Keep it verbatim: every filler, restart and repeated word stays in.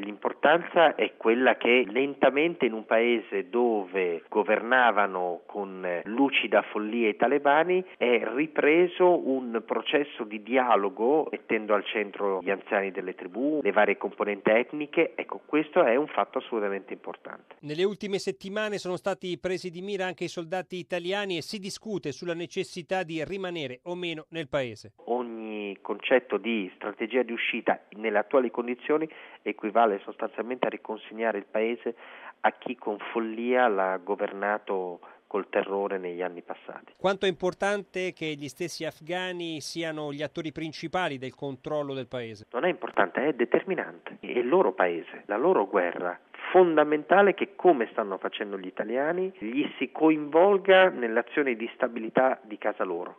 L'importanza è quella che lentamente in un paese dove governavano con lucida follia i talebani è ripreso un processo di dialogo mettendo al centro gli anziani delle tribù, le varie componenti etniche. Ecco, questo è un fatto assolutamente importante. Nelle ultime settimane sono stati presi di mira anche i soldati italiani e si discute sulla necessità di rimanere o meno nel paese. Ogni concetto di strategia di uscita nelle attuali condizioni equivale sostanzialmente a riconsegnare il paese a chi con follia l'ha governato col terrore negli anni passati. Quanto è importante che gli stessi afghani siano gli attori principali del controllo del paese? Non è importante, è determinante. È il loro paese, la loro guerra. Fondamentale che, come stanno facendo gli italiani, gli si coinvolga nelle azioni di stabilità di casa loro.